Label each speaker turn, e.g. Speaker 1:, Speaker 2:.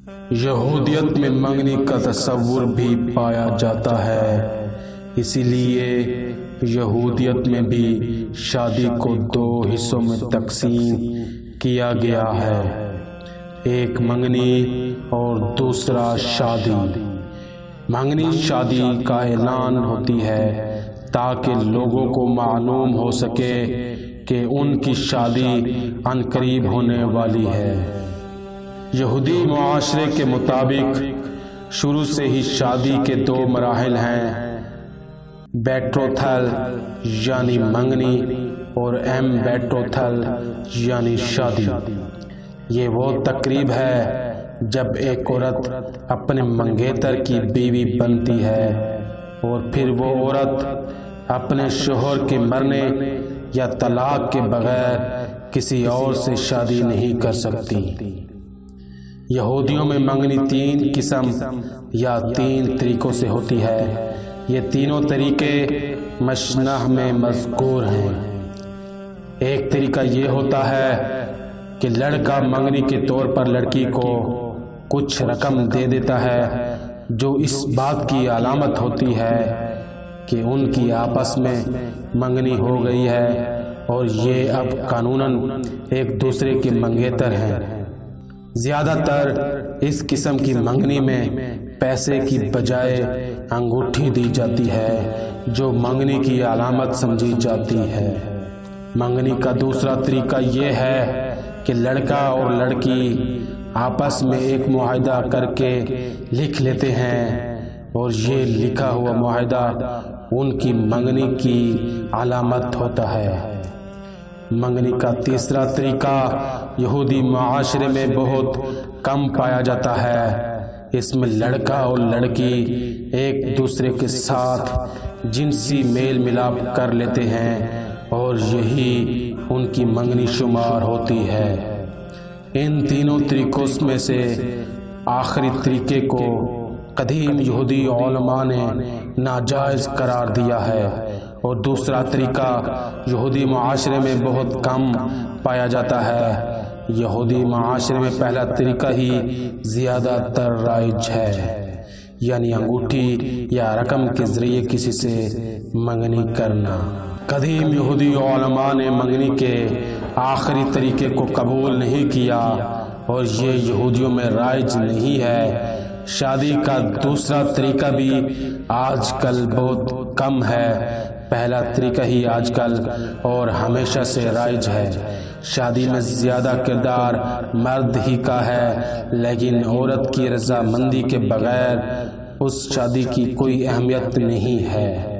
Speaker 1: یہودیت میں منگنی کا تصور بھی پایا جاتا ہے، اسی لیے یہودیت میں بھی شادی کو دو حصوں میں تقسیم کیا گیا ہے، ایک منگنی اور دوسرا شادی۔ منگنی شادی کا اعلان ہوتی ہے تاکہ لوگوں کو معلوم ہو سکے کہ ان کی شادی عنقریب ہونے والی ہے۔ یہودی معاشرے کے مطابق شروع سے ہی شادی کے دو مراحل ہیں، بیٹروتھل یعنی منگنی اور بیٹروتھل یعنی شادی۔ یہ وہ تقریب ہے جب ایک عورت اپنے منگیتر کی بیوی بنتی ہے اور پھر وہ عورت اپنے شوہر کے مرنے یا طلاق کے بغیر کسی اور سے شادی نہیں کر سکتی۔ یہودیوں میں منگنی 3 قسم یا 3 طریقوں سے ہوتی ہے۔ یہ تینوں طریقے مشنہ میں مذکور ہیں۔ ایک طریقہ یہ ہوتا ہے کہ لڑکا منگنی کے طور پر لڑکی کو کچھ رقم دے دیتا ہے جو اس بات کی علامت ہوتی ہے کہ ان کی آپس میں منگنی ہو گئی ہے اور یہ اب قانوناً ایک دوسرے کے منگیتر ہیں۔ زیادہ تر اس قسم کی منگنی میں پیسے کی بجائے انگوٹھی دی جاتی ہے جو منگنی کی علامت سمجھی جاتی ہے۔ منگنی کا دوسرا طریقہ یہ ہے کہ لڑکا اور لڑکی آپس میں ایک معاہدہ کر کے لکھ لیتے ہیں اور یہ لکھا ہوا معاہدہ ان کی منگنی کی علامت ہوتا ہے۔ منگنی کا تیسرا طریقہ یہودی معاشرے میں بہت کم پایا جاتا ہے۔ اس میں لڑکا اور لڑکی ایک دوسرے کے ساتھ جنسی میل ملاپ کر لیتے ہیں اور یہی ان کی منگنی شمار ہوتی ہے۔ ان تینوں طریقوں میں سے آخری طریقے کو قدیم یہودی علماء نے ناجائز قرار دیا ہے اور دوسرا طریقہ یہودی معاشرے میں بہت کم پایا جاتا ہے۔ یہودی معاشرے میں پہلا طریقہ ہی زیادہ تر رائج ہے، یعنی انگوٹھی یا رقم کے ذریعے کسی سے منگنی کرنا۔ قدیم یہودی علماء نے منگنی کے آخری طریقے کو قبول نہیں کیا اور یہ یہودیوں میں رائج نہیں ہے۔ شادی کا دوسرا طریقہ بھی آج کل بہت کم ہے، پہلا طریقہ ہی آج کل اور ہمیشہ سے رائج ہے۔ شادی میں زیادہ کردار مرد ہی کا ہے، لیکن عورت کی رضامندی کے بغیر اس شادی کی کوئی اہمیت نہیں ہے۔